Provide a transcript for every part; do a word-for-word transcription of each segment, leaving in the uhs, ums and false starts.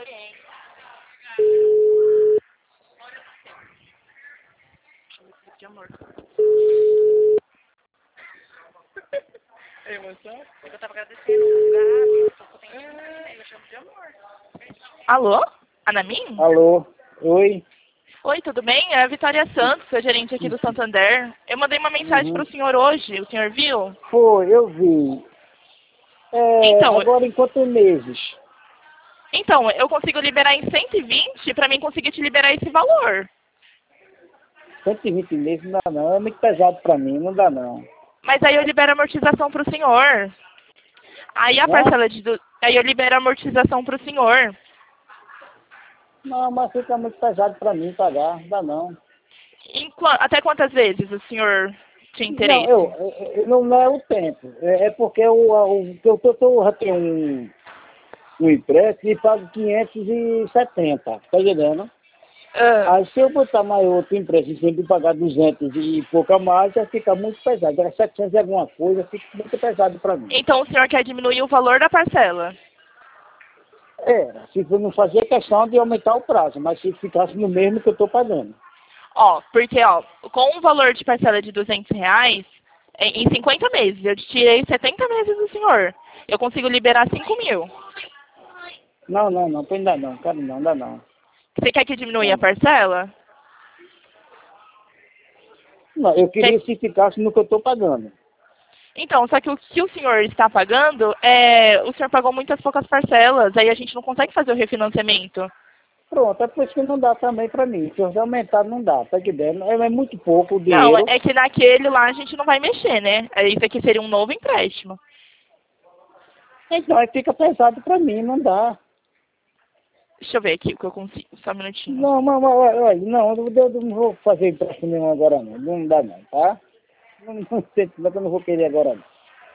De amor. É emoção? Eu tava agradecendo o lugar, tô potente, né? Eu chamo de amor. Alô? Anamin? Alô? Oi? Oi, tudo bem? É a Vitória Santos, sou gerente aqui do Santander. Eu mandei uma mensagem Uhum. para o senhor hoje, o senhor viu? Foi, eu vi. É, Então, agora em quantos meses? então, eu consigo liberar em cento e vinte para mim conseguir te liberar esse valor. cento e vinte meses não dá não, é muito pesado pra mim, não dá não. Mas aí eu libero a amortização para o senhor. Aí a Hã? parcela de... Du... Aí eu libero a amortização para o senhor. Não, mas fica muito pesado pra mim pagar, não dá não. Em qua- Até quantas vezes o senhor tinha Não, interesse? eu, eu- eu- não, não é o tempo, é, é porque eu, o, eu, tô, tô, já tenho um, um empréstimo e pago quinhentos e setenta, tá entendendo? Ah, Aí se eu botar mais outro empréstimo sempre pagar duzentos e pouco a mais, já fica muito pesado. Era setecentos e alguma coisa, fica muito pesado para mim. então o senhor quer diminuir o valor da parcela? Era, se eu não fazia questão de aumentar o prazo, mas se ficasse no mesmo que eu estou pagando. Ó, porque ó, com um valor de parcela de duzentos reais, em em cinquenta meses, eu tirei setenta meses do senhor. Eu consigo liberar cinco mil. Não, não, não, põe ainda não, cara, não, dá não. Você quer que diminua Não, a não. parcela? Não, eu queria Quer- se ficasse no que eu estou pagando. Então, só que o que o senhor está pagando, é, o senhor pagou muitas poucas parcelas, aí a gente não consegue fazer o refinanciamento. Pronto, é por isso que não dá também para mim. Se eu aumentar, não dá, tá entendendo? É, é muito pouco o Não, dinheiro. é que naquele lá a gente não vai mexer, né? É, isso aqui seria um novo empréstimo. Então aí fica pesado para mim, não dá. Deixa eu ver aqui o que eu consigo, só um minutinho. Não, mas, mas olha, olha, não, eu, eu não vou fazer empréstimo nenhum agora não, não dá não, tá? Não, não sei, mas eu não vou querer agora não.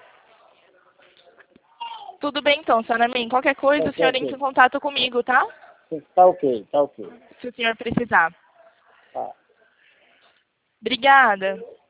Tudo bem então, senhora Min. Qualquer coisa, Tá, o tá senhor entra em ok, contato comigo, tá? tá ok, tá ok. Se o senhor precisar. Tá. Obrigada.